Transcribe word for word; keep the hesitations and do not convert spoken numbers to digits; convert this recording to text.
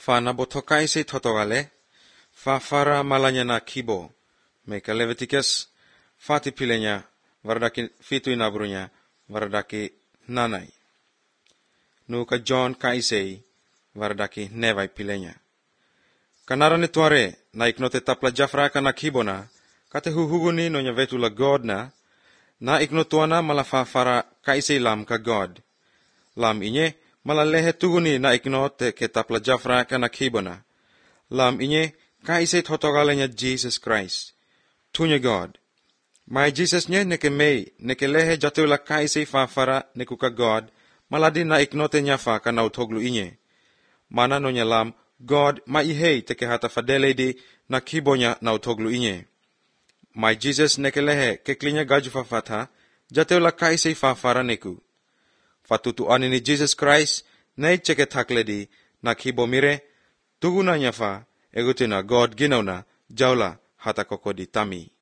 fa nabotokai se totogale, fa fara malanya na kibo, meka Leviticus, fati pilenya, varadaki fitu inabrunya, varadaki nanay. Nuka John kaisei, varadaki nevai pilenya. Kanara ni tuare, na iknote tapla jafra ka na kibona, kate huhuguni no nya vetula God na, na iknotuana malafa fara kaisei lam ka God. Lam inye, malalehe tuguni na iknote ke tapla jafra ka na kibona. Lam inye, kaisei totogalenya Jesus Christ. Tunya God. Mai Jesus nye neke mei, neke lehe jatula kaisei fa fara nekuka God, maladi na iknote nyafa ka na utoglu inye. Mana no nya lam, God maihei teke hata fadele di na kibonya na utoglu inye. Mai Jesus nekelehe keklinya gaju fafata, jateula kaisei fafara neku. Fatutu anini Jesus Christ, nei cheke takledi na kibo mire, tuguna nyafa, egutina God ginauna, jaula hata kokodi tami.